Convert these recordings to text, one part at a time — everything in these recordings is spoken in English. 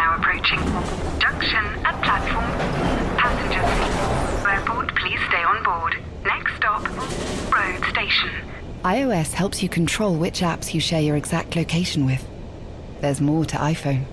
now approaching. Junction at platform. Passengers. Airport, please stay on board. Next stop, road station. iOS helps you control which apps you share your exact location with. There's more to iPhone.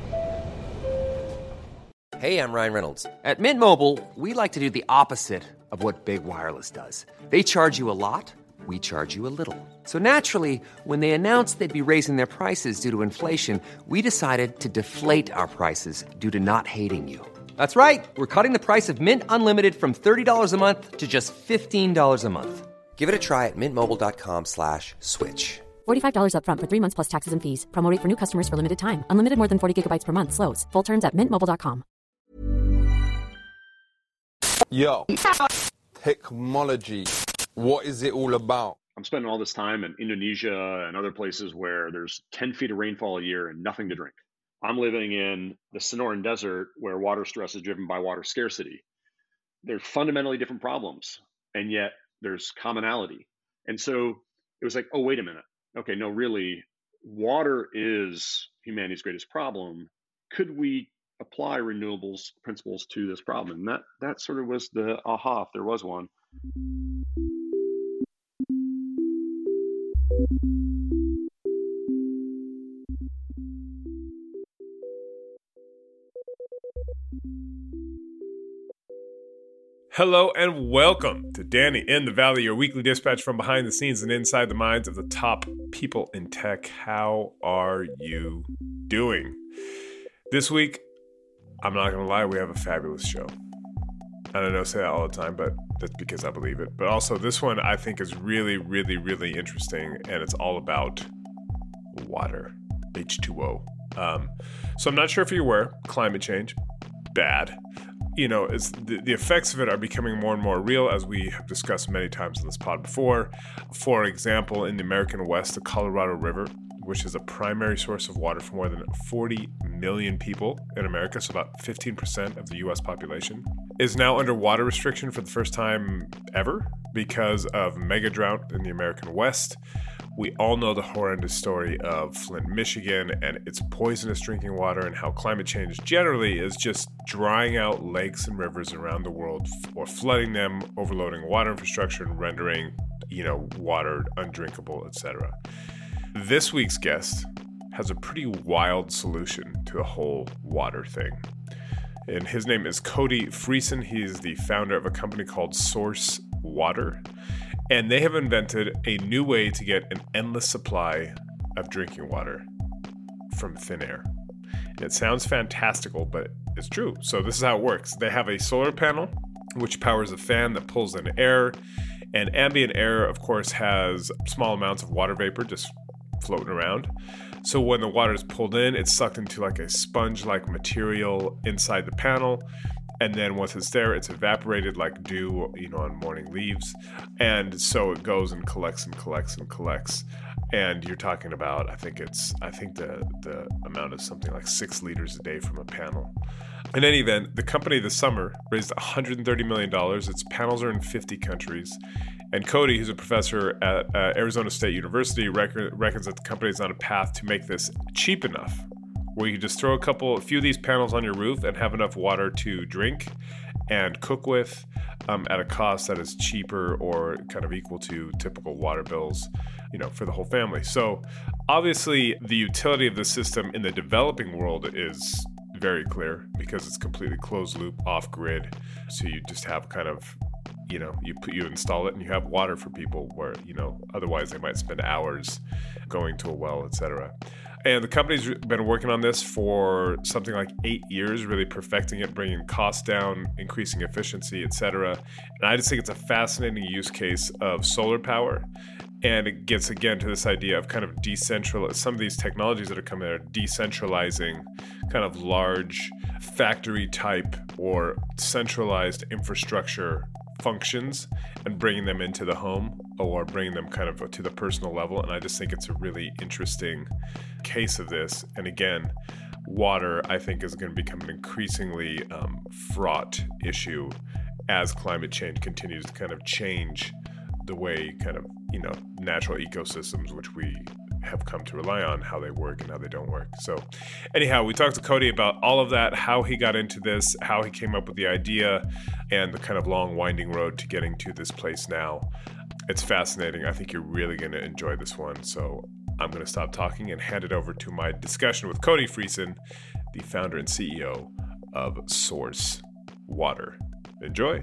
Hey, I'm Ryan Reynolds. At Mint Mobile, we like to do the opposite of what Big Wireless does. They charge you a lot, we charge you a little. So naturally, when they announced they'd be raising their prices due to inflation, we decided to deflate our prices due to not hating you. That's right. We're cutting the price of Mint Unlimited from $30 a month to just $15 a month. Give it a try at mintmobile.com/switch. $45 up front for 3 months plus taxes and fees. Promo rate for new customers for limited time. Unlimited more than 40 gigabytes per month. Slows full terms at mintmobile.com. Yo, technology, what is it all about? I'm spending all this time in Indonesia and other places where there's 10 feet of rainfall a year and nothing to drink. I'm living in the Sonoran Desert where water stress is driven by water scarcity. They're fundamentally different problems, and yet there's commonality. And so it was like, oh, wait a minute. Okay, no, really, water is humanity's greatest problem. Could we apply renewables principles to this problem? And that sort of was the aha, if there was one. Hello and welcome to Danny in the Valley, your weekly dispatch from behind the scenes and inside the minds of the top people in tech. How are you doing? This week, I'm not going to lie, we have a fabulous show. And I know I say that all the time, but that's because I believe it. But also, this one I think is really, really, really interesting, and it's all about water, H2O. So I'm not sure if you're aware, climate change, bad. You know, it's the effects of it are becoming more and more real, as we have discussed many times in this pod before. For example, in the American West, the Colorado River, which is a primary source of water for more than 40 million people in America, so about 15% of the U.S. population, is now under water restriction for the first time ever because of mega drought in the American West. We all know the horrendous story of Flint, Michigan, and its poisonous drinking water, and how climate change generally is just drying out lakes and rivers around the world, or flooding them, overloading water infrastructure, and rendering, water undrinkable, etc. This week's guest has a pretty wild solution to the whole water thing. And his name is Cody Friesen. He's the founder of a company called Source Water. And they have invented a new way to get an endless supply of drinking water from thin air. And it sounds fantastical, but it's true. So this is how it works. They have a solar panel, which powers a fan that pulls in air. And ambient air, of course, has small amounts of water vapor just floating around. So when the water is pulled in, it's sucked into like a sponge-like material inside the panel. And then once it's there, it's evaporated like dew, on morning leaves. And so it goes and collects and collects and collects. And you're talking about, I think the amount is something like 6 liters a day from a panel. In any event, the company this summer raised $130 million. Its panels are in 50 countries. And Cody, who's a professor at Arizona State University, reckons that the company is on a path to make this cheap enough, where you can just throw a few of these panels on your roof and have enough water to drink and cook with at a cost that is cheaper or kind of equal to typical water bills, for the whole family. So obviously the utility of the system in the developing world is very clear because it's completely closed loop, off grid. So you just have kind of, you install it and you have water for people where, otherwise they might spend hours going to a well, etc. And the company's been working on this for something like 8 years, really perfecting it, bringing costs down, increasing efficiency, etc. And I just think it's a fascinating use case of solar power. And it gets, again, to this idea of kind of some of these technologies that are coming out are decentralizing kind of large factory type or centralized infrastructure functions and bringing them into the home or bringing them kind of to the personal level. And I just think it's a really interesting case of this. And again, water, I think, is going to become an increasingly fraught issue as climate change continues to kind of change the way kind of, natural ecosystems, which we have come to rely on, how they work and how they don't work. So anyhow, we talked to Cody about all of that, how he got into this, how he came up with the idea, and the kind of long winding road to getting to this place now. It's fascinating. I think you're really going to enjoy this one. So I'm going to stop talking and hand it over to my discussion with Cody Friesen, the founder and CEO of Source Water. Enjoy.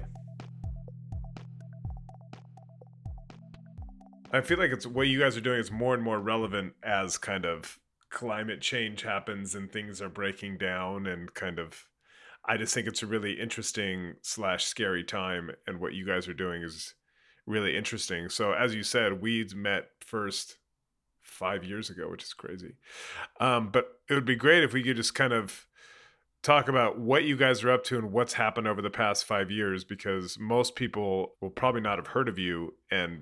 I feel like it's what you guys are doing is more and more relevant as kind of climate change happens and things are breaking down, and kind of, I just think it's a really interesting / scary time, and what you guys are doing is really interesting. So as you said, we'd met first 5 years ago, which is crazy. But it would be great if we could just kind of talk about what you guys are up to and what's happened over the past 5 years, because most people will probably not have heard of you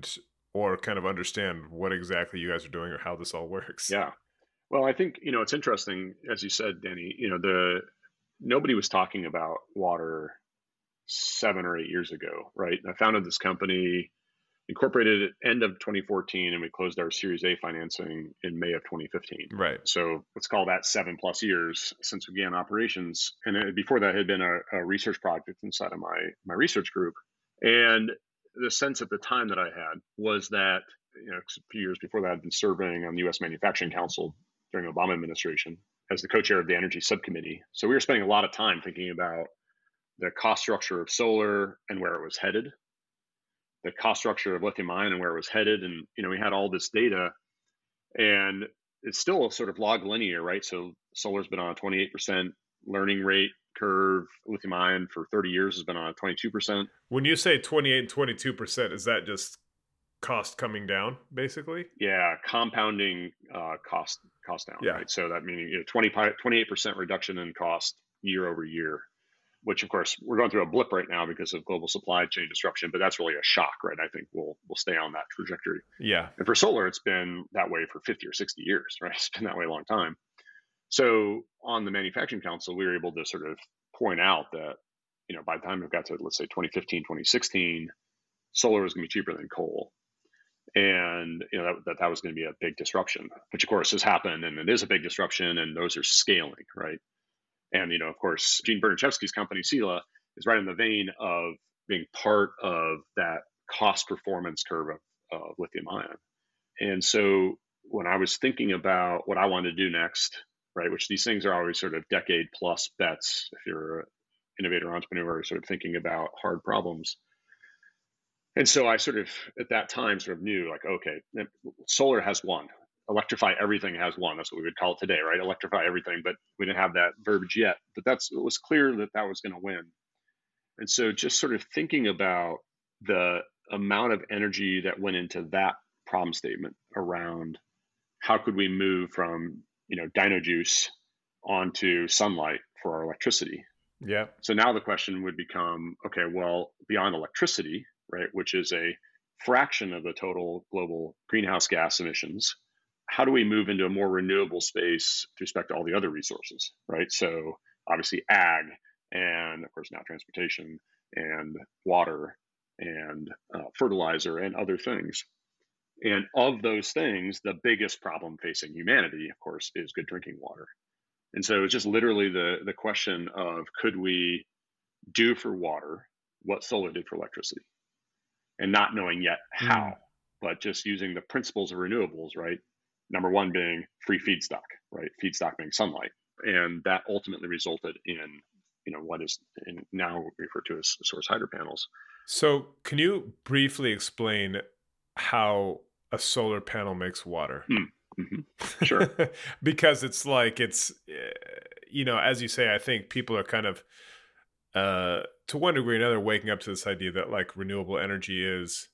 or kind of understand what exactly you guys are doing or how this all works. Yeah. Well, I think, it's interesting, as you said, Danny, nobody was talking about water 7 or 8 years ago, right? I founded this company, incorporated at end of 2014, and we closed our Series A financing in May of 2015. Right. So let's call that 7+ years since we began operations. And before that had been a research project inside of my research group. And the sense at the time that I had was that, a few years before that, I'd been serving on the U.S. Manufacturing Council during the Obama administration as the co-chair of the Energy Subcommittee. So we were spending a lot of time thinking about the cost structure of solar and where it was headed, the cost structure of lithium ion and where it was headed. And, we had all this data, and it's still sort of log linear, right? So solar's been on a 28% learning rate curve. Lithium ion for 30 years has been on a 22%. When you say 28 and 22%, is that just cost coming down, basically? Yeah, compounding cost down, yeah. Right? So that meaning 28% reduction in cost year over year, which of course we're going through a blip right now because of global supply chain disruption, but that's really a shock, right? I think we'll stay on that trajectory. Yeah. And for solar, it's been that way for 50 or 60 years, right? It's been that way a long time. So on the Manufacturing Council, we were able to sort of point out that, by the time we got to, let's say, 2015, 2016, solar was going to be cheaper than coal. And, that was going to be a big disruption, which of course has happened, and it is a big disruption, and those are scaling, right? And, of course, Gene Berdichevsky's company, Sila, is right in the vein of being part of that cost performance curve of lithium ion. And so when I was thinking about what I wanted to do next, right, which these things are always sort of decade plus bets if you're an innovator entrepreneur sort of thinking about hard problems. And so I sort of at that time sort of knew, like, okay, solar has won. Electrify everything has won. That's what we would call it today, right? Electrify everything, but we didn't have that verbiage yet. But it was clear that was going to win. And so just sort of thinking about the amount of energy that went into that problem statement around how could we move from dino juice onto sunlight for our electricity. Yeah. So now the question would become, okay, well, beyond electricity, right, which is a fraction of the total global greenhouse gas emissions, how do we move into a more renewable space with respect to all the other resources, right? So obviously ag, and of course now transportation and water and fertilizer and other things. And of those things, the biggest problem facing humanity, of course, is good drinking water. And so it's just literally the question of, could we do for water what solar did for electricity? And not knowing yet how, but just using the principles of renewables, right? Number one being free feedstock, right? Feedstock being sunlight. And that ultimately resulted in, what is now referred to as source hydro panels. So can you briefly explain how a solar panel makes water? Mm-hmm. Sure. Because it's like, as you say, I think people are kind of, to one degree or another, waking up to this idea that like renewable energy is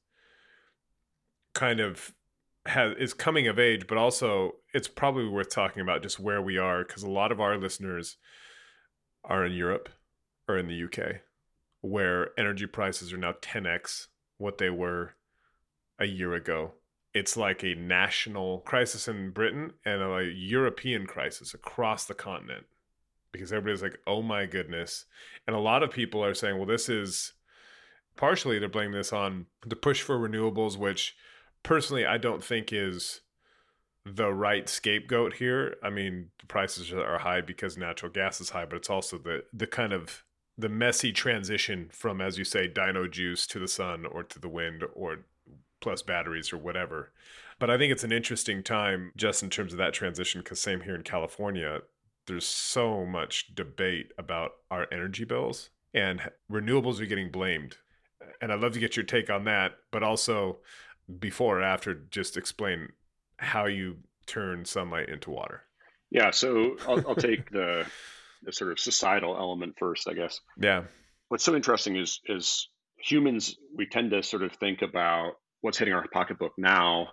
kind of is coming of age, but also it's probably worth talking about just where we are, because a lot of our listeners are in Europe or in the UK, where energy prices are now 10x what they were a year ago. It's like a national crisis in Britain and a European crisis across the continent, because everybody's like, oh my goodness. And a lot of people are saying, well, this is partially, they're blaming this on the push for renewables, which personally I don't think is the right scapegoat here. I mean, the prices are high because natural gas is high, but it's also the kind of the messy transition from, as you say, dino juice to the sun or to the wind or plus batteries or whatever. But I think it's an interesting time just in terms of that transition, because same here in California, there's so much debate about our energy bills and renewables are getting blamed. And I'd love to get your take on that, but also before or after, just explain how you turn sunlight into water. Yeah, so I'll take the sort of societal element first, I guess. Yeah. What's so interesting is humans, we tend to sort of think about what's hitting our pocketbook now,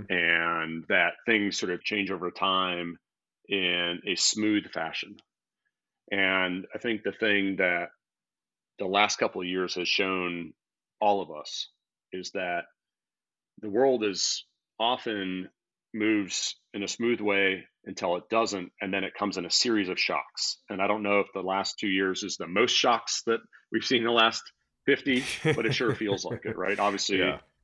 and that things sort of change over time in a smooth fashion. And I think the thing that the last couple of years has shown all of us is that the world is often moves in a smooth way until it doesn't, and then it comes in a series of shocks. And I don't know if the last 2 years is the most shocks that we've seen in the last 50, but it sure feels like it, right? Obviously,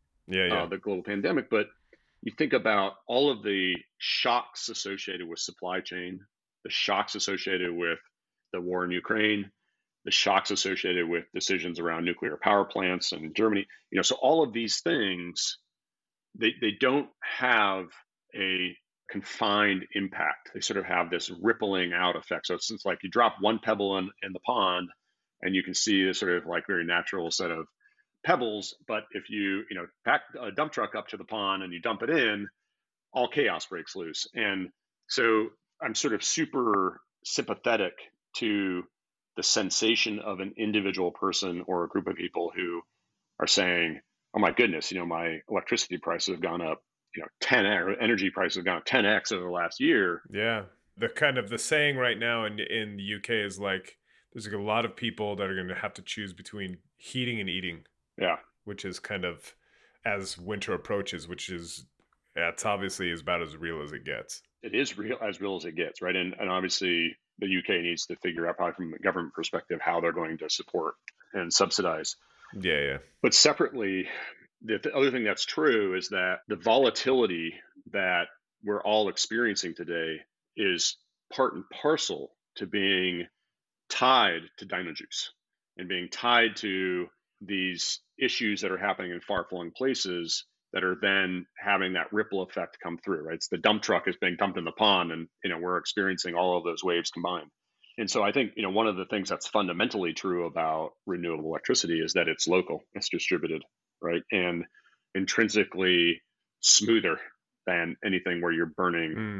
the global pandemic, but you think about all of the shocks associated with supply chain, the shocks associated with the war in Ukraine, the shocks associated with decisions around nuclear power plants in Germany, so all of these things, they don't have a confined impact. They sort of have this rippling out effect. So it's like you drop one pebble in the pond and you can see this sort of like very natural set of pebbles. But if you pack a dump truck up to the pond and you dump it in, all chaos breaks loose. And so I'm sort of super sympathetic to the sensation of an individual person or a group of people who are saying, oh my goodness, my electricity prices have gone up, 10x, or energy prices have gone up 10x over the last year. Yeah. The kind of the saying right now in the UK is like, there's a lot of people that are going to have to choose between heating and eating. Yeah. Which is kind of, as winter approaches, that's obviously about as real as it gets. It is as real as it gets, right? And obviously the UK needs to figure out, probably from a government perspective, how they're going to support and subsidize. Yeah. But separately, the other thing that's true is that the volatility that we're all experiencing today is part and parcel to being tied to dino juice and being tied to these issues that are happening in far-flung places that are then having that ripple effect come through, right? It's the dump truck is being dumped in the pond, and we're experiencing all of those waves combined. And so I think one of the things that's fundamentally true about renewable electricity is that it's local, it's distributed, right, and intrinsically smoother than anything where you're burning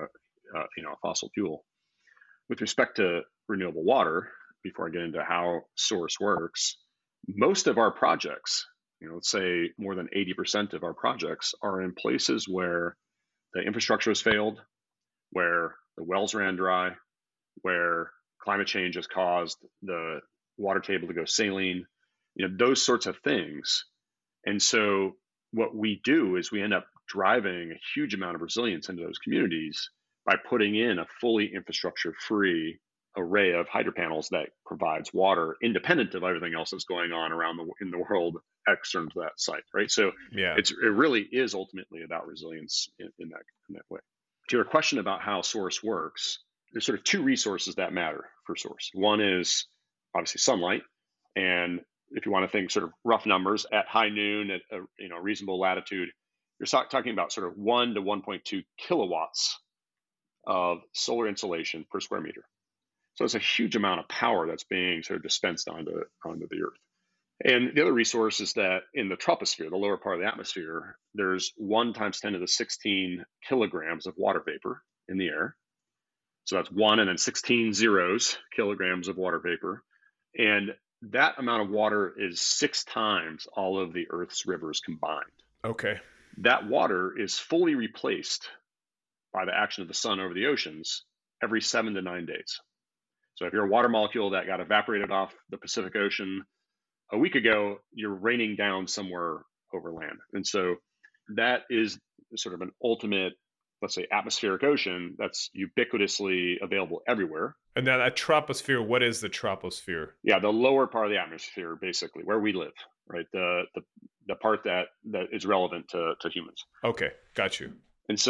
a fossil fuel. With respect to renewable water, before I get into how Source works, most of our projects, let's say more than 80% of our projects, are in places where the infrastructure has failed, where the wells ran dry, where climate change has caused the water table to go saline, those sorts of things. And so what we do is we end up driving a huge amount of resilience into those communities by putting in a fully infrastructure-free array of hydro panels that provides water independent of everything else that's going on around in the world external to that site, right? So it really is ultimately about resilience in that way. To your question about how Source works, there's sort of two resources that matter for Source. One is obviously sunlight, and if you want to think sort of rough numbers, at high noon at a reasonable latitude, you're talking about sort of 1 to 1.2 kilowatts of solar insolation per square meter. So it's a huge amount of power that's being sort of dispensed onto the Earth. And the other resource is that in the troposphere, the lower part of the atmosphere, there's 1 times 10 to the 16 kilograms of water vapor in the air. So that's 1 and then 16 zeros kilograms of water vapor. And that amount of water is 6 times all of the Earth's rivers combined. Okay. That water is fully replaced by the action of the sun over the oceans every 7 to 9 days. So if you're a water molecule that got evaporated off the Pacific Ocean a week ago, you're raining down somewhere over land. And so that is sort of an ultimate, let's say, atmospheric ocean that's ubiquitously available everywhere. And now that troposphere, what is the troposphere? Yeah, the lower part of the atmosphere, basically, where we live, right? The part that is relevant to humans. Okay, got you. And so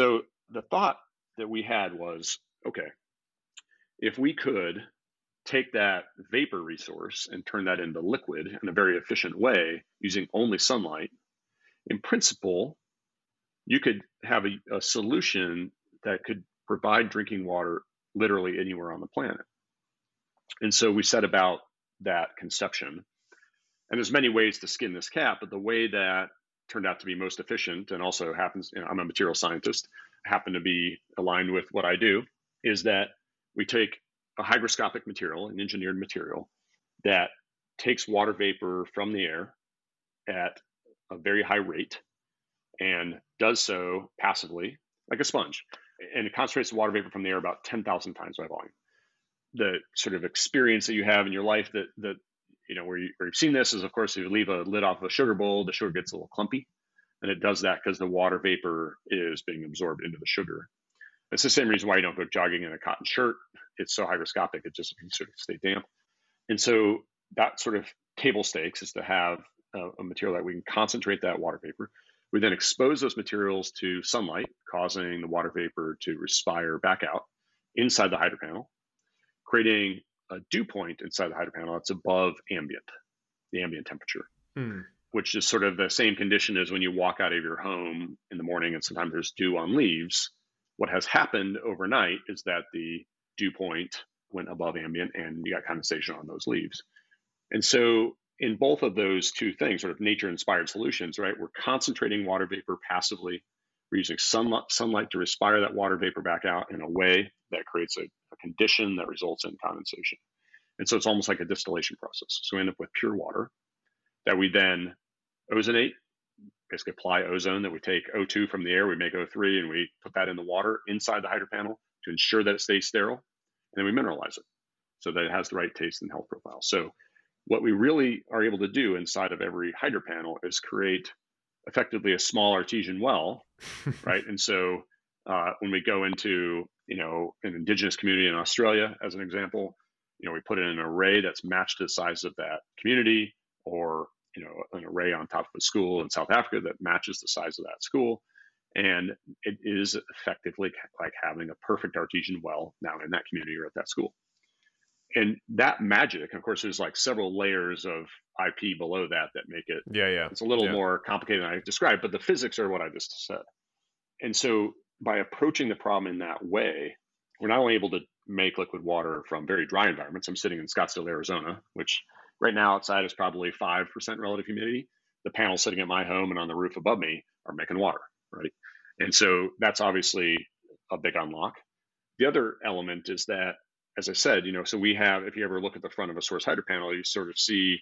the thought that we had was, okay, if we could take that vapor resource and turn that into liquid in a very efficient way using only sunlight, in principle, you could have a solution that could provide drinking water literally anywhere on the planet. And so we set about that conception. And there's many ways to skin this cat, but the way that turned out to be most efficient, and also happens, I'm a material scientist, happen to be aligned with what I do, is that we take a hygroscopic material, an engineered material, that takes water vapor from the air at a very high rate and does so passively, like a sponge. And it concentrates the water vapor from the air about 10,000 times by volume. The sort of experience that you have in your life that where you've seen this is, of course, if you leave a lid off of a sugar bowl, the sugar gets a little clumpy. And it does that because the water vapor is being absorbed into the sugar. It's the same reason why you don't go jogging in a cotton shirt. It's so hygroscopic, it just sort of stay damp. And so that sort of table stakes is to have a material that we can concentrate that water vapor. We then expose those materials to sunlight, causing the water vapor to respire back out inside the hydro panel, creating a dew point inside the hydro panel that's above the ambient temperature, which is sort of the same condition as when you walk out of your home in the morning and sometimes there's dew on leaves. What has happened overnight is that the dew point went above ambient and you got condensation on those leaves. And so in both of those two things, sort of nature-inspired solutions, right, we're concentrating water vapor passively. We're using sunlight to respire that water vapor back out in a way that creates a condition that results in condensation. And so it's almost like a distillation process. So we end up with pure water that we then ozonate, basically apply ozone, that we take O2 from the air, we make O3, and we put that in the water inside the hydro panel to ensure that it stays sterile. And then we mineralize it so that it has the right taste and health profile. So what we really are able to do inside of every hydro panel is create effectively a small artesian well, right? And so when we go into, an indigenous community in Australia, as an example, we put in an array that's matched to the size of that community, or, an array on top of a school in South Africa that matches the size of that school. And it is effectively like having a perfect artesian well now in that community or at that school. And that magic, of course, there's like several layers of IP below that make it, it's a little more complicated than I described, but the physics are what I just said. And so by approaching the problem in that way, we're not only able to make liquid water from very dry environments. I'm sitting in Scottsdale, Arizona, which right now outside is probably 5% relative humidity. The panels sitting at my home and on the roof above me are making water, right? And so that's obviously a big unlock. The other element is that, as I said, so we have, if you ever look at the front of a source hydro panel, you sort of see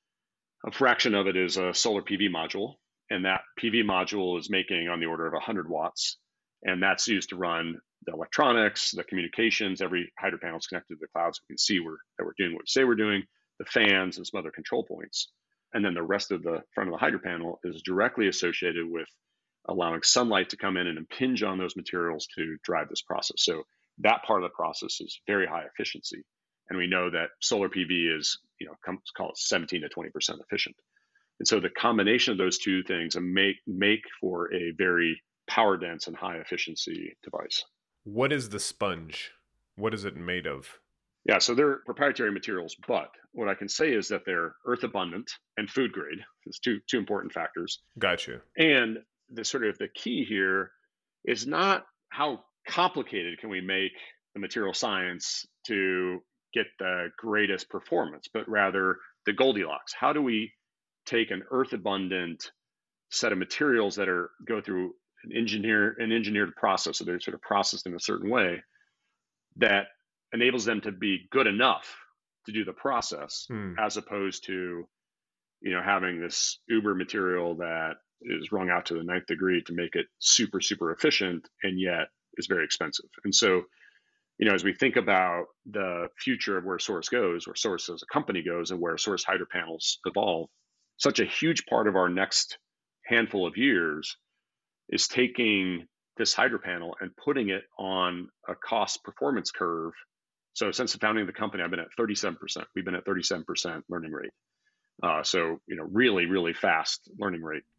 a fraction of it is a solar PV module. And that PV module is making on the order of 100 watts. And that's used to run the electronics, the communications. Every hydro panel is connected to the cloud, so we can see that we're doing what we say we're doing, the fans and some other control points. And then the rest of the front of the hydro panel is directly associated with allowing sunlight to come in and impinge on those materials to drive this process. So that part of the process is very high efficiency. And we know that solar PV is, call it 17 to 20% efficient. And so the combination of those two things make for a very power dense and high efficiency device. What is the sponge? What is it made of? Yeah, so they're proprietary materials, but what I can say is that they're earth abundant and food grade. There's two important factors. Gotcha. And the key here is not how complicated can we make the material science to get the greatest performance, but rather the Goldilocks. How do we take an earth abundant set of materials that go through an engineered process, so they're sort of processed in a certain way that enables them to be good enough to do the process, as opposed to, having this uber material that is wrung out to the 9th degree to make it super, super efficient and yet is very expensive. And so, as we think about the future of where Source goes, where Source as a company goes, and where Source hydro panels evolve, such a huge part of our next handful of years is taking this hydro panel and putting it on a cost performance curve. So since the founding of the company, I've been at 37%. We've been at 37% learning rate. So, really, really fast learning rate.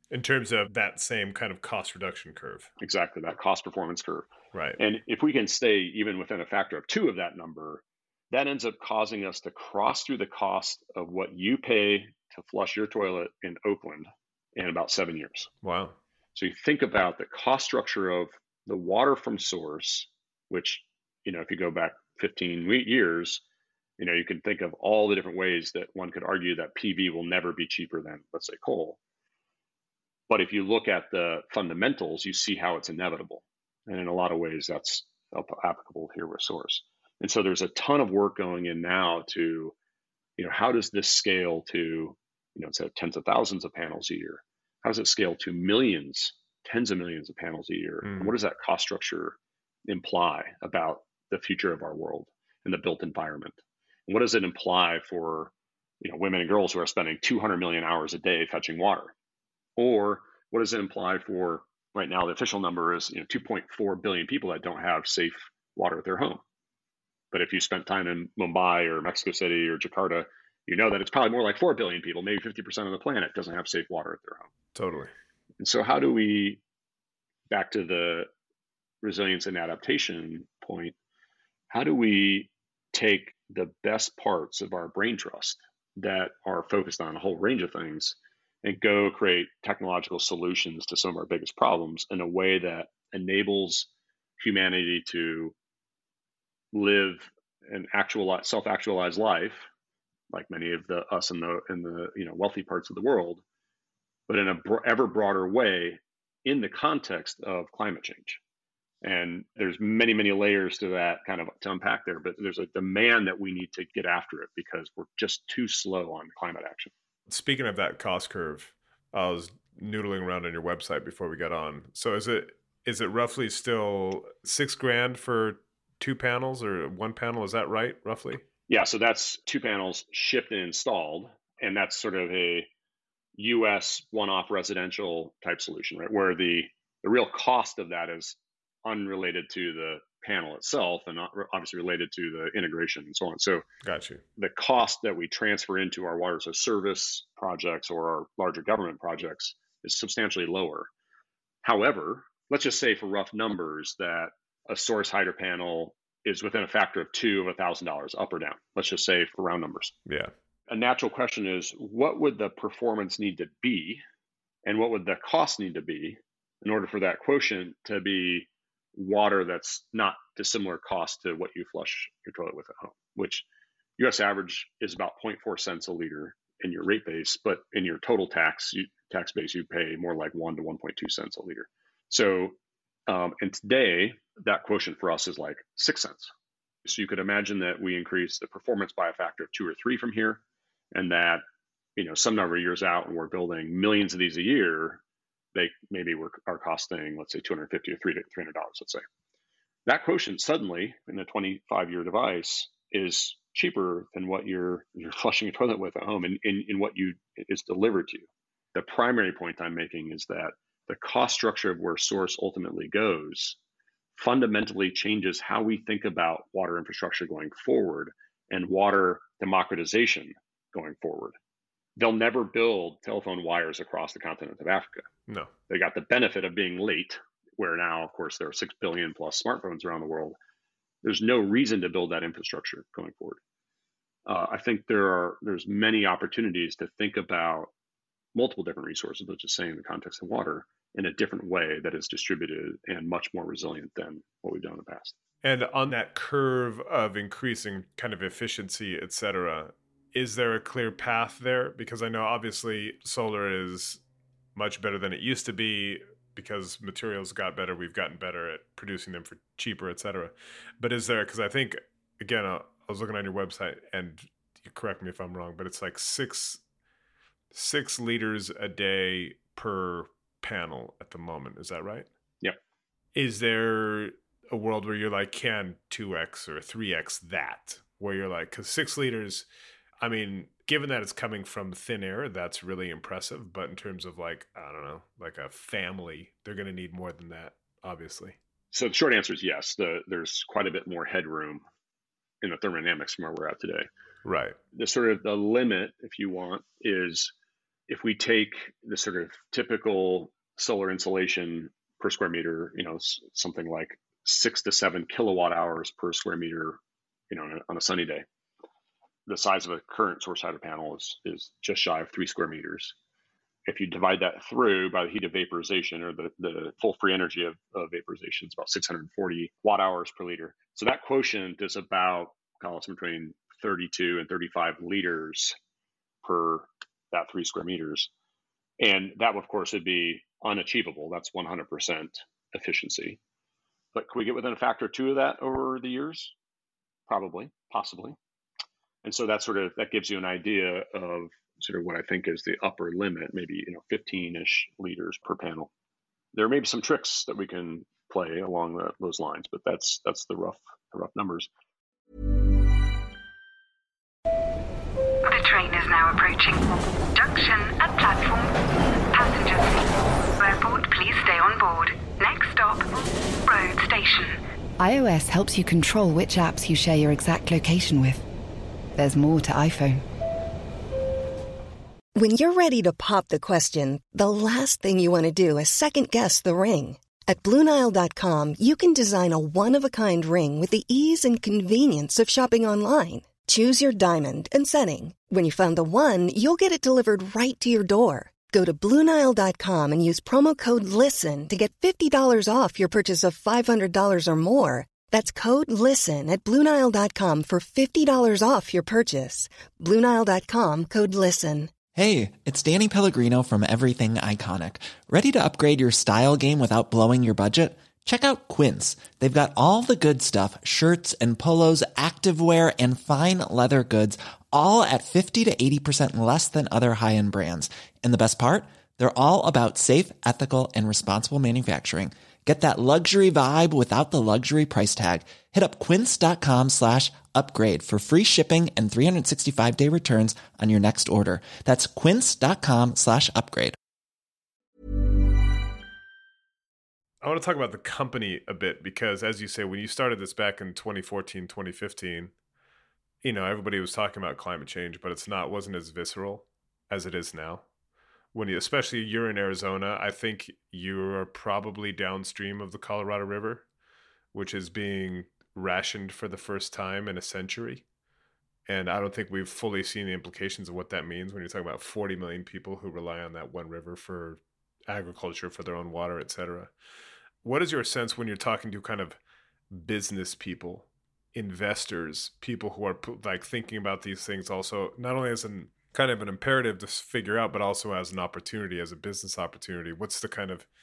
In terms of that same kind of cost reduction curve. Exactly, that cost performance curve. Right. And if we can stay even within a factor of 2 of that number, that ends up causing us to cross through the cost of what you pay to flush your toilet in Oakland in about 7 years. Wow. So you think about the cost structure of the water from source, which, if you go back 15 years, you can think of all the different ways that one could argue that PV will never be cheaper than, let's say, coal. But if you look at the fundamentals, you see how it's inevitable. And in a lot of ways, that's applicable here with source. And so there's a ton of work going in now to, how does this scale to, instead of tens of thousands of panels a year, how does it scale to millions, tens of millions of panels a year? And what does that cost structure imply about the future of our world and the built environment? And what does it imply for, women and girls who are spending 200 million hours a day fetching water? Or what does it imply for, right now, the official number is 2.4 billion people that don't have safe water at their home. But if you spent time in Mumbai or Mexico City or Jakarta, you know that it's probably more like 4 billion people, maybe 50% of the planet doesn't have safe water at their home. Totally. And so how do we, back to the resilience and adaptation point, how do we take the best parts of our brain trust that are focused on a whole range of things and go create technological solutions to some of our biggest problems in a way that enables humanity to live an actual self-actualized life, like many of us in the wealthy parts of the world, but in a ever broader way in the context of climate change. And there's many, many layers to that kind of to unpack there, but there's a demand that we need to get after it because we're just too slow on climate action. Speaking of that cost curve, I was noodling around on your website before we got on. So is it roughly still $6,000 for 2 panels or 1 panel? Is that right, roughly? Yeah, so that's 2 panels shipped and installed, and that's sort of a U.S. one-off residential type solution, right? Where the real cost of that is unrelated to the panel itself and not obviously related to the integration and so on. So got you. The cost that we transfer into our water as a service projects or our larger government projects is substantially lower. However, let's just say for rough numbers that a source hydro panel is within a factor of 2 of $1,000 up or down. Let's just say for round numbers. Yeah. A natural question is, what would the performance need to be and what would the cost need to be in order for that quotient to be water that's not dissimilar cost to what you flush your toilet with at home, which U.S. average is about 0.4 cents a liter in your rate base, but in your total tax base, you pay more like 1 to 1.2 cents a liter. So, and today that quotient for us is like 6 cents. So you could imagine that we increase the performance by a factor of 2 or 3 from here, and that, some number of years out, and we're building millions of these a year, they maybe are costing, let's say, $250 or $300, let's say. That quotient suddenly, in a 25-year device, is cheaper than what you're flushing your toilet with at home and in what is delivered to you. The primary point I'm making is that the cost structure of where source ultimately goes fundamentally changes how we think about water infrastructure going forward and water democratization going forward. They'll never build telephone wires across the continent of Africa. No. They got the benefit of being late, where now, of course, there are 6 billion plus smartphones around the world. There's no reason to build that infrastructure going forward. I think there's many opportunities to think about multiple different resources, but just saying in the context of water, in a different way that is distributed and much more resilient than what we've done in the past. And on that curve of increasing kind of efficiency, et cetera, is there a clear path there? Because I know obviously solar is much better than it used to be because materials got better. We've gotten better at producing them for cheaper, et cetera. But is there, because I think, again, I was looking on your website and you correct me if I'm wrong, but it's like 6 liters a day per panel at the moment. Is that right? Yep. Is there a world where you're like, can 2x or 3x that? Where you're like, because 6 liters, I mean, given that it's coming from thin air, that's really impressive. But in terms of like, I don't know, like a family, they're going to need more than that, obviously. So the short answer is yes. There's quite a bit more headroom in the thermodynamics from where we're at today. Right. The sort of the limit, if you want, is if we take the sort of typical solar insolation per square meter, something like 6 to 7 kilowatt hours per square meter, on a sunny day, the size of a current source hydro panel is just shy of 3 square meters. If you divide that through by the heat of vaporization, or the full free energy of vaporization, it's about 640 watt hours per liter. So that quotient is about, call it between 32 and 35 liters per that 3 square meters. And that, of course, would be unachievable. That's 100% efficiency. But can we get within a factor 2 of that over the years? Probably, possibly. And so that gives you an idea of sort of what I think is the upper limit, maybe 15-ish liters per panel. There may be some tricks that we can play along those lines, but that's the rough numbers. The train is now approaching. Junction at platform. Passengers, airport, please stay on board. Next stop, road station. iOS helps you control which apps you share your exact location with. There's more to iPhone. When you're ready to pop the question, the last thing you want to do is second-guess the ring. At BlueNile.com, you can design a one-of-a-kind ring with the ease and convenience of shopping online. Choose your diamond and setting. When you find the one, you'll get it delivered right to your door. Go to BlueNile.com and use promo code LISTEN to get $50 off your purchase of $500 or more. That's code LISTEN at BlueNile.com for $50 off your purchase. BlueNile.com, code LISTEN. Hey, it's Danny Pellegrino from Everything Iconic. Ready to upgrade your style game without blowing your budget? Check out Quince. They've got all the good stuff, shirts and polos, activewear, and fine leather goods, all at 50 to 80% less than other high-end brands. And the best part? They're all about safe, ethical, and responsible manufacturing. Get that luxury vibe without the luxury price tag. Hit up quince.com/upgrade for free shipping and 365-day returns on your next order. That's quince.com/upgrade. I want to talk about the company a bit because, as you say, when you started this back in 2014, 2015, everybody was talking about climate change, but wasn't as visceral as it is now. Especially you're in Arizona, I think you're probably downstream of the Colorado River, which is being rationed for the first time in a century. And I don't think we've fully seen the implications of what that means when you're talking about 40 million people who rely on that one river for agriculture, for their own water, etc. What is your sense when you're talking to kind of business people, investors, people who are like thinking about these things also, not only as an kind of an imperative to figure out, but also as an opportunity, as a business opportunity? What's the kind of,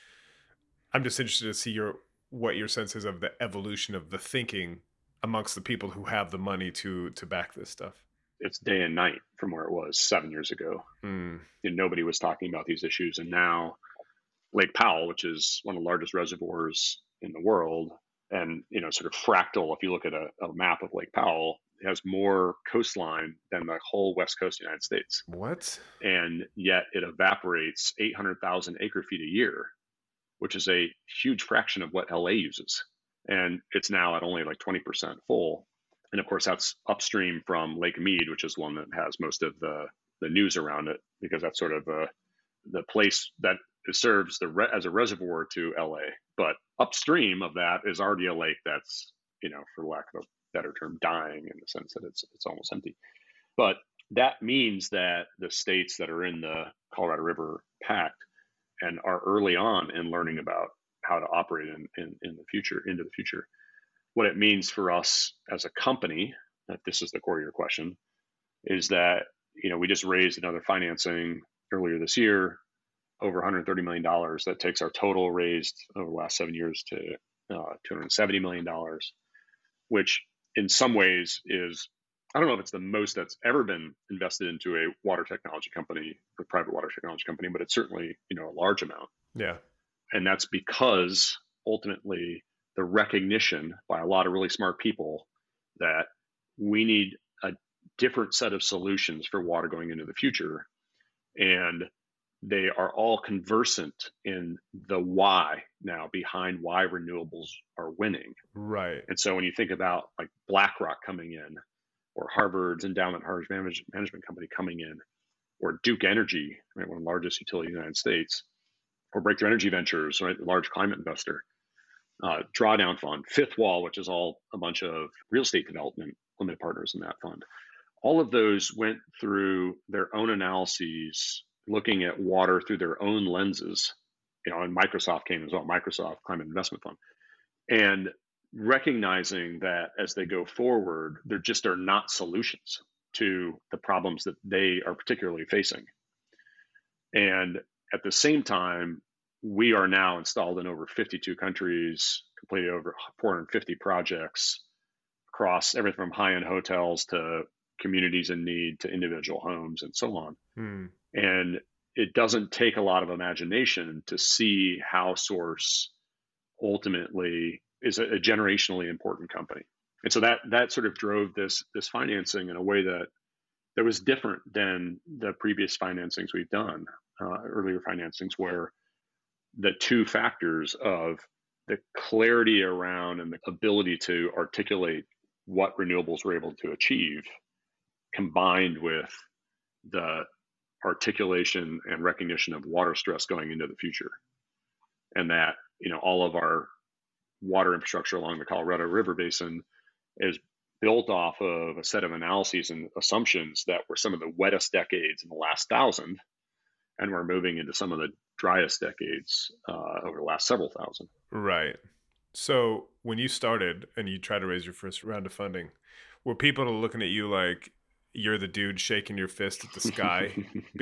I'm just interested to see what your sense is of the evolution of the thinking amongst the people who have the money to back this stuff. It's day and night from where it was 7 years ago. Nobody was talking about these issues. And now Lake Powell, which is one of the largest reservoirs in the world, and, sort of fractal, if you look at a map of Lake Powell, it has more coastline than the whole west coast of the United States. What? And yet it evaporates 800,000 acre feet a year, which is a huge fraction of what LA uses. And it's now at only like 20% full. And of course, that's upstream from Lake Mead, which is one that has most of the news around it, because that's sort of the place that serves as a reservoir to LA. But upstream of that is already a lake that's, for lack of a better term, dying in the sense that it's almost empty. But that means that the states that are in the Colorado River Pact and are early on in learning about how to operate into the future. What it means for us as a company, if this is the core of your question, is that, we just raised another financing earlier this year, over $130 million. That takes our total raised over the last 7 years to $270 million, which in some ways is, I don't know if it's the most that's ever been invested into a water technology company, a private water technology company, but it's certainly, a large amount. Yeah. And that's because ultimately the recognition by a lot of really smart people that we need a different set of solutions for water going into the future. And they are all conversant in the why now behind why renewables are winning. Right. And so when you think about like BlackRock coming in, or Harvard's Endowment Management Company coming in, or Duke Energy, right, one of the largest utilities in the United States, or Breakthrough Energy Ventures, right, a large climate investor, Drawdown Fund, Fifth Wall, which is all a bunch of real estate development limited partners in that fund. All of those went through their own analyses, looking at water through their own lenses, and Microsoft came as well, Microsoft Climate Investment Fund, and recognizing that as they go forward, there just are not solutions to the problems that they are particularly facing. And at the same time, we are now installed in over 52 countries, completed over 450 projects across everything from high-end hotels to communities in need to individual homes and so on. And it doesn't take a lot of imagination to see how Source ultimately is a generationally important company. And so that sort of drove this financing in a way that was different than the previous financings we've done, earlier financings, where the two factors of the clarity around and the ability to articulate what renewables were able to achieve, combined with the articulation and recognition of water stress going into the future. And that, all of our water infrastructure along the Colorado River Basin is built off of a set of analyses and assumptions that were some of the wettest decades in the last 1,000, and we're moving into some of the driest decades over the last several thousand. Right. So when you started and you tried to raise your first round of funding, were people looking at you like you're the dude shaking your fist at the sky?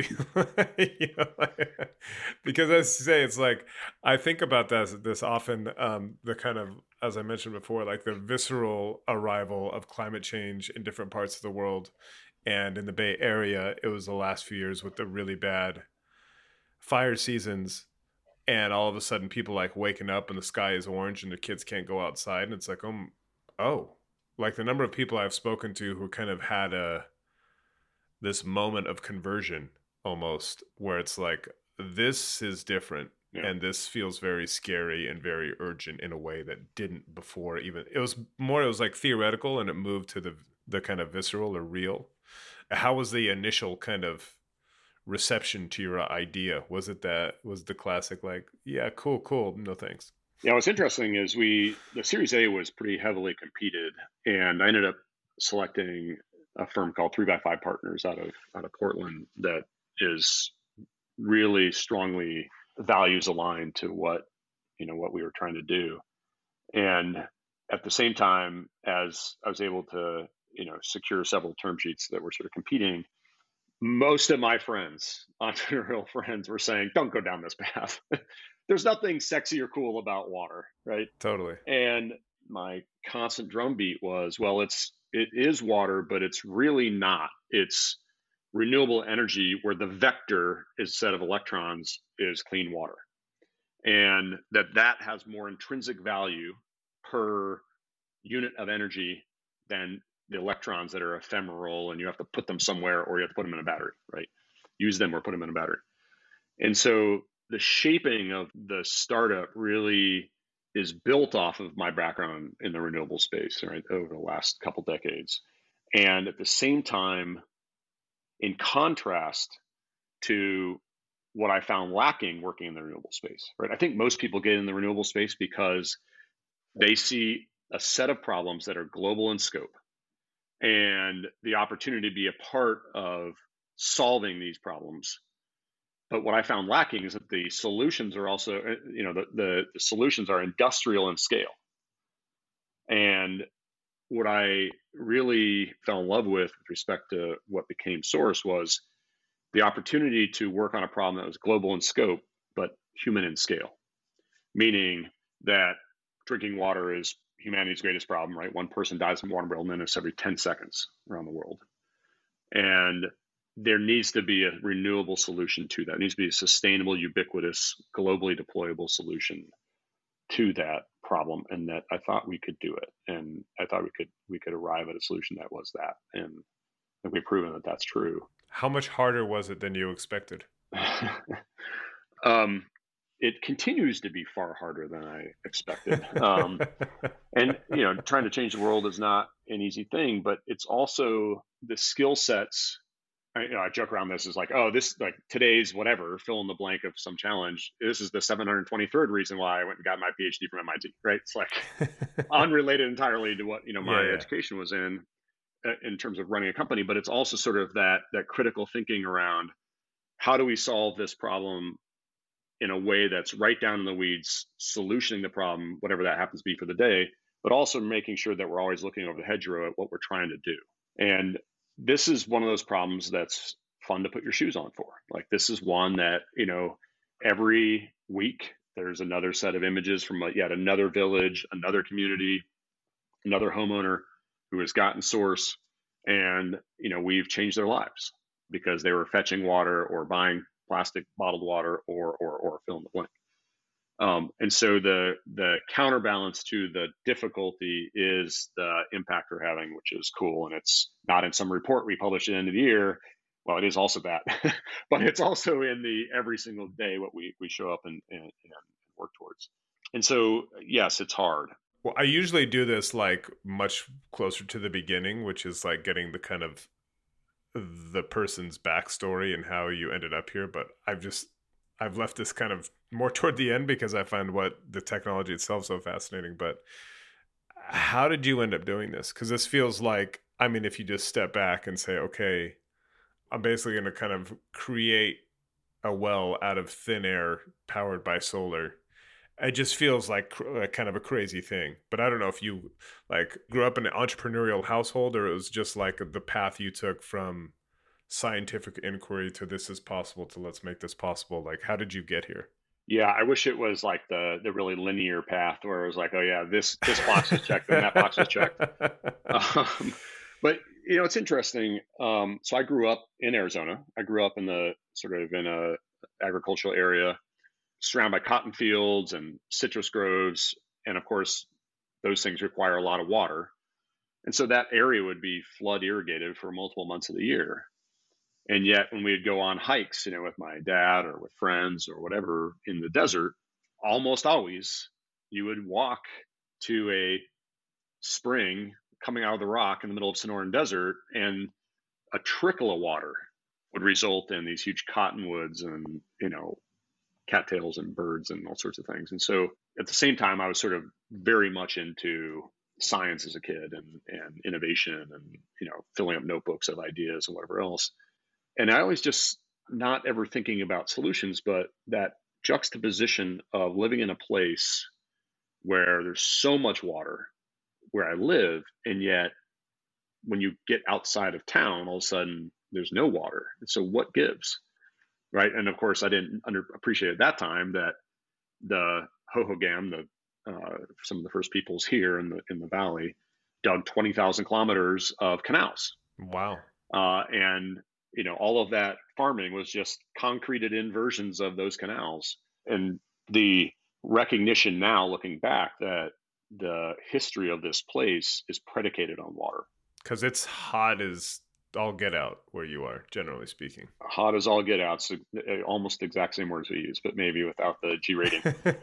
Because as you say, it's like, I think about this often, the kind of, as I mentioned before, like the visceral arrival of climate change in different parts of the world. And in the Bay Area, it was the last few years with the really bad fire seasons. And all of a sudden people like waking up and the sky is orange and the kids can't go outside. And it's like, oh, like the number of people I've spoken to who kind of had this moment of conversion almost, where it's like, this is different. Yeah. And this feels very scary and very urgent in a way that didn't before. Even it was like theoretical, and it moved to the kind of visceral or real. How was the initial kind of reception to your idea? Was the classic like, yeah, cool, no thanks? Yeah, what's interesting is the Series A was pretty heavily competed, and I ended up selecting a firm called 3x5 Partners out of Portland that is really strongly values aligned to what we were trying to do. And at the same time, as I was able to secure several term sheets that were sort of competing, most of my friends, entrepreneurial friends, were saying, don't go down this path. There's nothing sexy or cool about water, right? Totally. And my constant drumbeat was, well, it is water, but it's really not. It's renewable energy where the vector is a set of electrons is clean water. And that has more intrinsic value per unit of energy than the electrons that are ephemeral and you have to put them somewhere, or you have to put them in a battery, right? Use them or put them in a battery. And so the shaping of the startup really is built off of my background in the renewable space, right, over the last couple decades. And at the same time, in contrast to what I found lacking working in the renewable space, right? I think most people get in the renewable space because they see a set of problems that are global in scope and the opportunity to be a part of solving these problems. But what I found lacking is that the solutions are also, the solutions are industrial in scale. And what I really fell in love with respect to what became Source was the opportunity to work on a problem that was global in scope, but human in scale. Meaning that drinking water is humanity's greatest problem, right? One person dies from waterborne illness every 10 seconds around the world. And there needs to be a renewable solution to that. It needs to be a sustainable, ubiquitous, globally deployable solution to that problem, and that I thought we could do it. And I thought we could arrive at a solution that was that. And we've proven that that's true. How much harder was it than you expected? It continues to be far harder than I expected. And, trying to change the world is not an easy thing, but it's also the skill sets. I joke around this is like, oh, this like today's whatever, fill in the blank of some challenge. This is the 723rd reason why I went and got my PhD from MIT, right? It's like unrelated entirely to what, my education was in terms of running a company, but it's also sort of that critical thinking around how do we solve this problem in a way that's right down in the weeds, solutioning the problem, whatever that happens to be for the day, but also making sure that we're always looking over the hedgerow at what we're trying to do. And this is one of those problems that's fun to put your shoes on for. Like, this is one that, every week there's another set of images from yet another village, another community, another homeowner who has gotten source, and, we've changed their lives because they were fetching water or buying plastic bottled water or fill in the blank. And so the counterbalance to the difficulty is the impact we're having, which is cool. And it's not in some report we publish at the end of the year. Well, it is also that, but it's also in the every single day what we show up and work towards. And so, yes, it's hard. Well, I usually do this like much closer to the beginning, which is like getting the kind of the person's backstory and how you ended up here. But I've left this kind of more toward the end because I find what the technology itself so fascinating. But how did you end up doing this? Because this feels like, if you just step back and say, okay, I'm basically going to kind of create a well out of thin air powered by solar. It just feels like kind of a crazy thing. But I don't know if you like grew up in an entrepreneurial household, or it was just like the path you took from scientific inquiry to this is possible to let's make this possible. Like, how did you get here? Yeah, I wish it was like the really linear path where it was like, oh yeah, this box is checked and that box is checked. But it's interesting. So I grew up in Arizona. I grew up in a agricultural area, surrounded by cotton fields and citrus groves. And of course, those things require a lot of water. And so that area would be flood irrigated for multiple months of the year. And yet when we'd go on hikes, with my dad or with friends or whatever in the desert, almost always you would walk to a spring coming out of the rock in the middle of Sonoran Desert, and a trickle of water would result in these huge cottonwoods and, cattails and birds and all sorts of things. And so at the same time, I was sort of very much into science as a kid and innovation and, filling up notebooks of ideas and whatever else. And I always just not ever thinking about solutions, but that juxtaposition of living in a place where there's so much water where I live, and yet when you get outside of town, all of a sudden there's no water. And so what gives? Right. And of course, I didn't appreciate at that time that the Hohokam, some of the first peoples here in the valley, dug 20,000 kilometers of canals. Wow. And all of that farming was just concreted in versions of those canals. And the recognition now, looking back, that the history of this place is predicated on water. Because it's hot as all get out where you are, generally speaking. Hot as all get out. So almost the exact same words we use, but maybe without the G rating.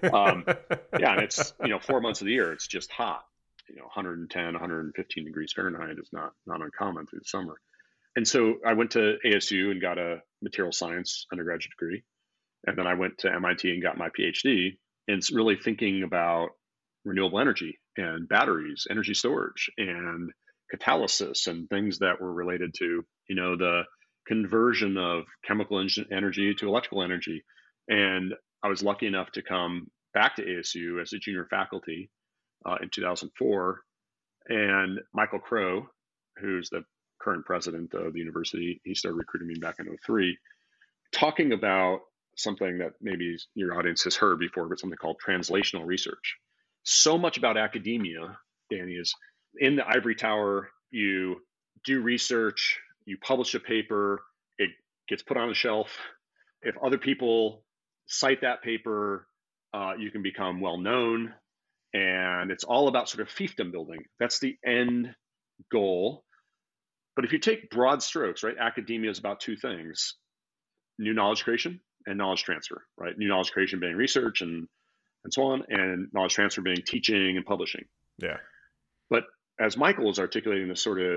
Yeah, and it's 4 months of the year, it's just hot. 110, 115 degrees Fahrenheit is not uncommon through the summer. And so I went to ASU and got a material science undergraduate degree. And then I went to MIT and got my PhD. And it's really thinking about renewable energy and batteries, energy storage, and catalysis, and things that were related to, the conversion of chemical energy to electrical energy. And I was lucky enough to come back to ASU as a junior faculty in 2004. And Michael Crow, who's the current president of the university, he started recruiting me back in 2003, talking about something that maybe your audience has heard before, but something called translational research. So much about academia, Danny, is in the ivory tower. You do research, you publish a paper, it gets put on a shelf. If other people cite that paper, you can become well known. And it's all about sort of fiefdom building. That's the end goal. But if you take broad strokes, right, academia is about two things: new knowledge creation and knowledge transfer, right? New knowledge creation being research and so on, and knowledge transfer being teaching and publishing. Yeah. But as Michael was articulating this sort of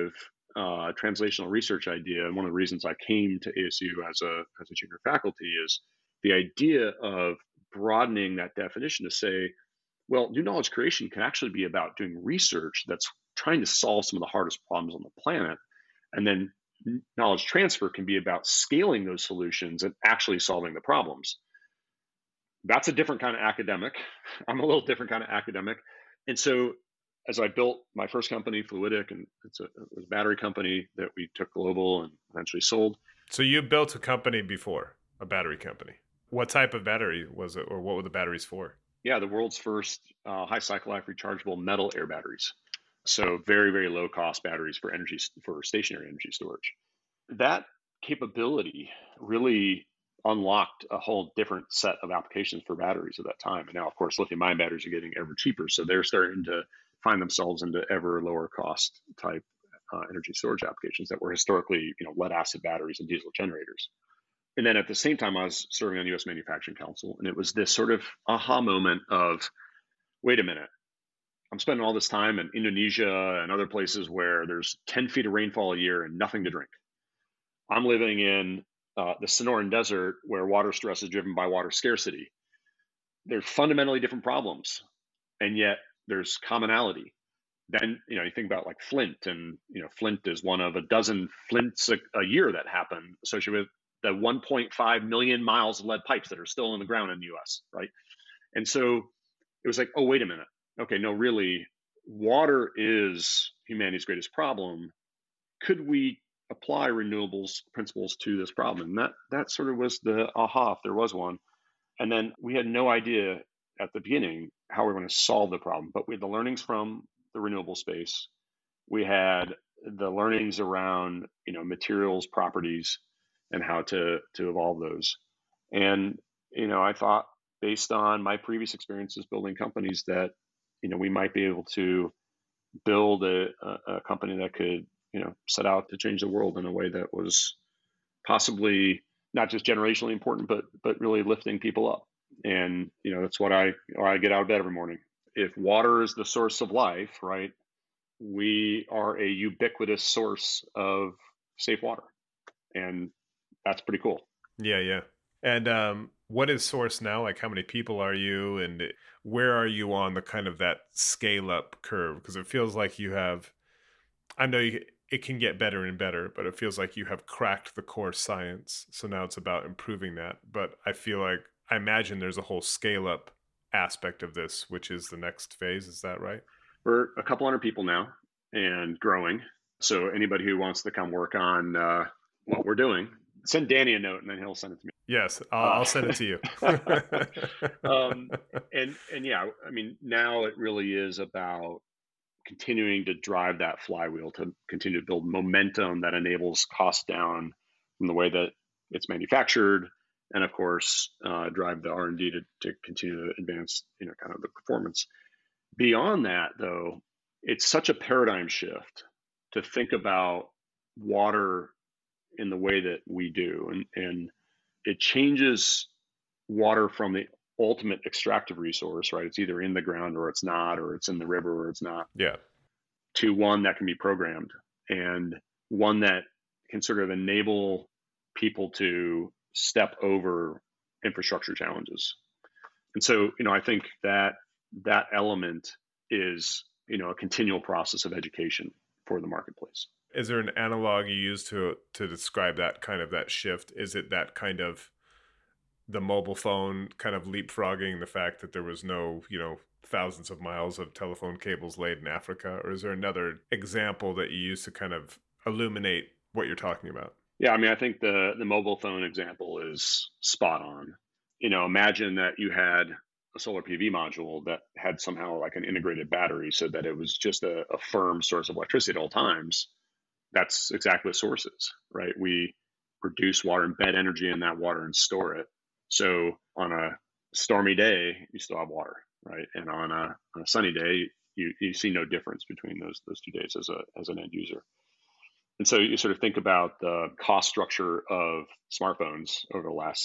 translational research idea, and one of the reasons I came to ASU as a junior faculty, is the idea of broadening that definition to say, well, new knowledge creation can actually be about doing research that's trying to solve some of the hardest problems on the planet. And then knowledge transfer can be about scaling those solutions and actually solving the problems. That's a different kind of academic. I'm a little different kind of academic. And so as I built my first company, Fluidic, and it was a battery company that we took global and eventually sold. So you built a company before, a battery company. What type of battery was it, or what were the batteries for? Yeah, the world's first high cycle life rechargeable metal air batteries. So very, very low cost batteries for stationary energy storage. That capability really unlocked a whole different set of applications for batteries at that time. And now, of course, lithium-ion batteries are getting ever cheaper. So they're starting to find themselves into ever lower cost type energy storage applications that were historically, lead acid batteries and diesel generators. And then at the same time, I was serving on the U.S. Manufacturing Council, and it was this sort of aha moment of, wait a minute, I'm spending all this time in Indonesia and other places where there's 10 feet of rainfall a year and nothing to drink. I'm living in the Sonoran Desert where water stress is driven by water scarcity. They're fundamentally different problems, and yet there's commonality. Then, you think about like Flint, and, Flint is one of a dozen Flints a year that happen associated with the 1.5 million miles of lead pipes that are still in the ground in the US, right? And so it was like, oh, wait a minute. Okay, no, really, water is humanity's greatest problem. Could we apply renewables principles to this problem? And that sort of was the aha, if there was one. And then we had no idea at the beginning how we were going to solve the problem, but we had the learnings from the renewable space. We had the learnings around, materials properties and how to evolve those. And, I thought, based on my previous experiences building companies, that, we might be able to build a company that could, set out to change the world in a way that was possibly not just generationally important, but really lifting people up. And, that's what I get out of bed every morning. If water is the source of life, right, we are a ubiquitous source of safe water. And that's pretty cool. Yeah. And what is Source now? Like, how many people are you, and where are you on the kind of that scale up curve? Because it feels like you have, I know it can get better and better, but it feels like you have cracked the core science. So now it's about improving that. But I imagine there's a whole scale up aspect of this, which is the next phase. Is that right? We're a couple hundred people now and growing. So anybody who wants to come work on what we're doing, send Danny a note and then he'll send it to me. Yes, I'll send it to you. And yeah, I mean, now it really is about continuing to drive that flywheel to continue to build momentum that enables cost down from the way that it's manufactured, and of course, drive the R&D to continue to advance, kind of the performance. Beyond that, though, it's such a paradigm shift to think about water in the way that we do. And it changes water from the ultimate extractive resource, right? It's either in the ground or it's not, or it's in the river or it's not. Yeah. To one that can be programmed, and one that can sort of enable people to step over infrastructure challenges. And so, I think that element is, a continual process of education for the marketplace. Is there an analog you use to describe that kind of that shift? Is it that kind of the mobile phone kind of leapfrogging the fact that there was no, thousands of miles of telephone cables laid in Africa? Or is there another example that you use to kind of illuminate what you're talking about? Yeah, I mean, I think the mobile phone example is spot on. Imagine that you had a solar PV module that had somehow like an integrated battery so that it was just a firm source of electricity at all times. That's exactly what Source is, right? We produce water, embed energy in that water, and store it. So on a stormy day, you still have water, right? And on a sunny day, you see no difference between those 2 days as an end user. And so you sort of think about the cost structure of smartphones over the last,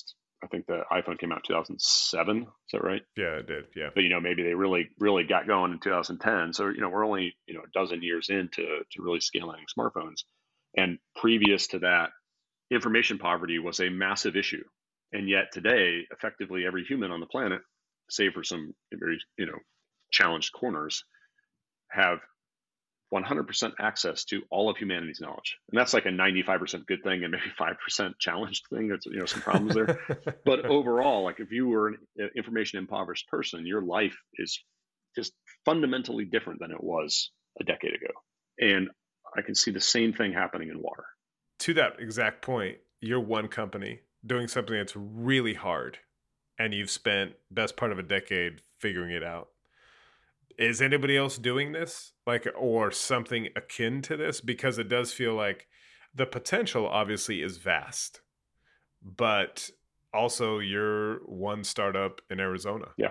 I think the iPhone came out in 2007. Is that right? Yeah, it did. Yeah. But, maybe they really got going in 2010. So, we're only, a dozen years into really scaling smartphones. And previous to that, information poverty was a massive issue. And yet today, effectively every human on the planet, save for some very, challenged corners, have 100% access to all of humanity's knowledge. And that's like a 95% good thing and maybe 5% challenged thing. There's, some problems there. But overall, like if you were an information impoverished person, your life is just fundamentally different than it was a decade ago. And I can see the same thing happening in water. To that exact point, you're one company doing something that's really hard, and you've spent best part of a decade figuring it out. Is anybody else doing this, or something akin to this? Because it does feel like the potential obviously is vast, but also you're one startup in Arizona. Yeah.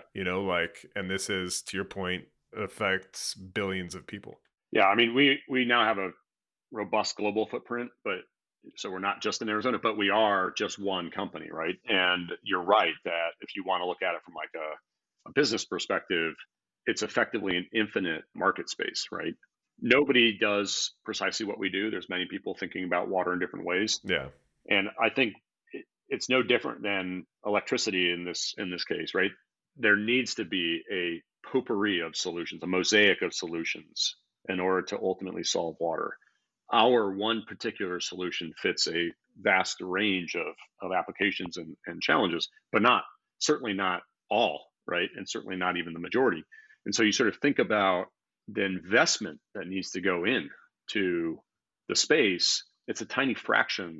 And this is, to your point, affects billions of people. Yeah. I mean, we now have a robust global footprint, but so we're not just in Arizona, but we are just one company, right? And you're right that if you want to look at it from like a business perspective, it's effectively an infinite market space, right? Nobody does precisely what we do. There's many people thinking about water in different ways. Yeah. And I think it's no different than electricity in this case, right? There needs to be a potpourri of solutions, a mosaic of solutions in order to ultimately solve water. Our one particular solution fits a vast range of applications and challenges, but certainly not all, right? And certainly not even the majority. And so you sort of think about the investment that needs to go in to the space. It's a tiny fraction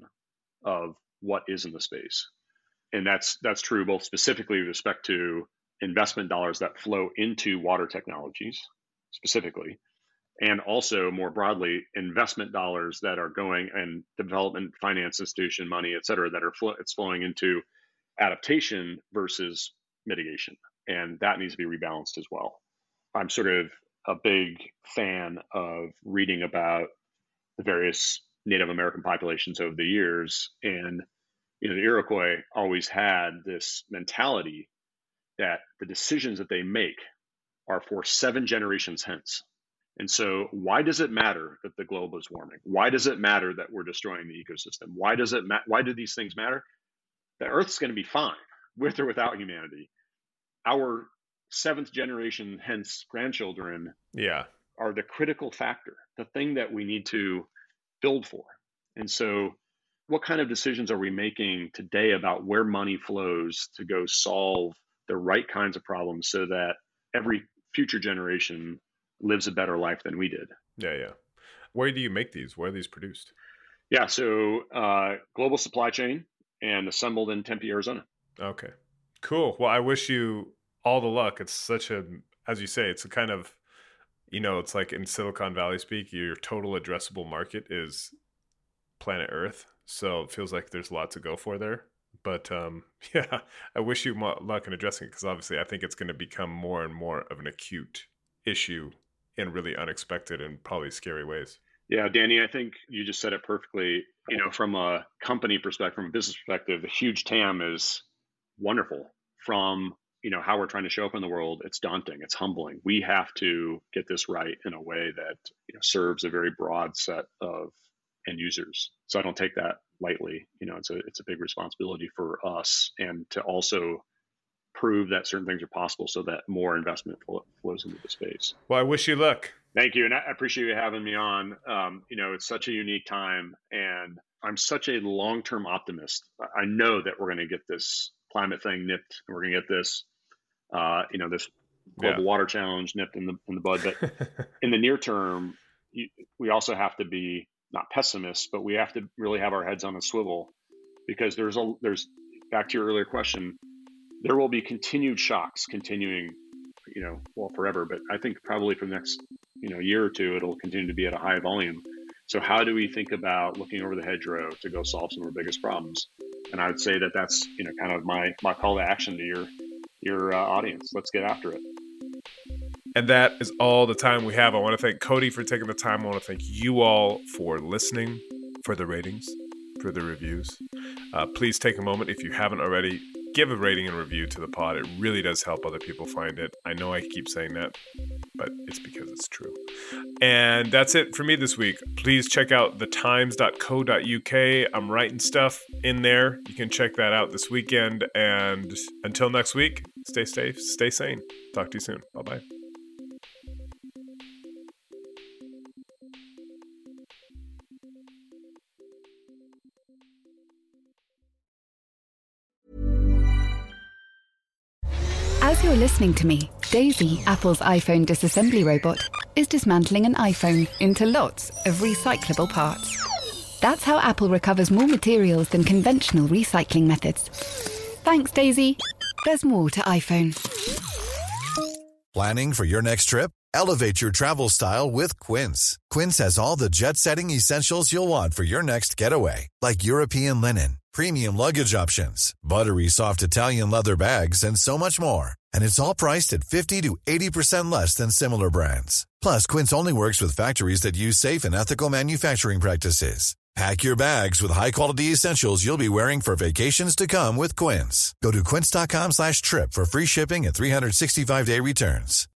of what is in the space. And that's true both specifically with respect to investment dollars that flow into water technologies specifically, and also more broadly, investment dollars that are going and development finance institution money, et cetera, that are it's flowing into adaptation versus mitigation. And that needs to be rebalanced as well. I'm sort of a big fan of reading about the various Native American populations over the years. And, the Iroquois always had this mentality that the decisions that they make are for 7 generations hence. And so why does it matter that the globe is warming? Why does it matter that we're destroying the ecosystem? Why do these things matter? The Earth's going to be fine with or without humanity. Our 7th generation, hence grandchildren, are the critical factor, the thing that we need to build for. And so what kind of decisions are we making today about where money flows to go solve the right kinds of problems so that every future generation lives a better life than we did? Yeah. Where do you make these? Where are these produced? Yeah, so global supply chain and assembled in Tempe, Arizona. Okay, cool. Well, I wish you all the luck. It's such as you say, it's a kind of, it's like in Silicon Valley speak, your total addressable market is planet Earth. So it feels like there's a lot to go for there. But I wish you luck in addressing it, because obviously I think it's going to become more and more of an acute issue in really unexpected and probably scary ways. Yeah, Danny, I think you just said it perfectly. From a company perspective, from a business perspective, the huge TAM is wonderful. From, how we're trying to show up in the world, it's daunting, it's humbling. We have to get this right in a way that, serves a very broad set of end users. So I don't take that lightly. It's a big responsibility for us, and to also prove that certain things are possible so that more investment flows into the space. Well, I wish you luck. Thank you. And I appreciate you having me on. It's such a unique time, and I'm such a long-term optimist. I know that we're going to get this climate thing nipped, and we're going to get this, this global water challenge nipped in the bud. But in the near term, we also have to be not pessimists, but we have to really have our heads on a swivel, because there's back to your earlier question, there will be continued shocks continuing, forever. But I think probably for the next, year or two, it'll continue to be at a high volume. So how do we think about looking over the hedgerow to go solve some of our biggest problems? And I would say that that's, kind of my call to action to your audience. Let's get after it. And that is all the time we have. I want to thank Cody for taking the time. I want to thank you all for listening, for the ratings, for the reviews. Please take a moment, if you haven't already, give a rating and review to the pod. It really does help other people find it. I know I keep saying that, but it's because it's true. And that's it for me this week. Please check out thetimes.co.uk. I'm writing stuff in there. You can check that out this weekend. And until next week, stay safe, stay sane. Talk to you soon. Bye-bye. As you're listening to me, Daisy, Apple's iPhone disassembly robot, is dismantling an iPhone into lots of recyclable parts. That's how Apple recovers more materials than conventional recycling methods. Thanks, Daisy. There's more to iPhone. Planning for your next trip? Elevate your travel style with Quince. Quince has all the jet-setting essentials you'll want for your next getaway, like European linen, premium luggage options, buttery soft Italian leather bags, and so much more. And it's all priced at 50 to 80% less than similar brands. Plus, Quince only works with factories that use safe and ethical manufacturing practices. Pack your bags with high-quality essentials you'll be wearing for vacations to come with Quince. Go to quince.com/trip for free shipping and 365-day returns.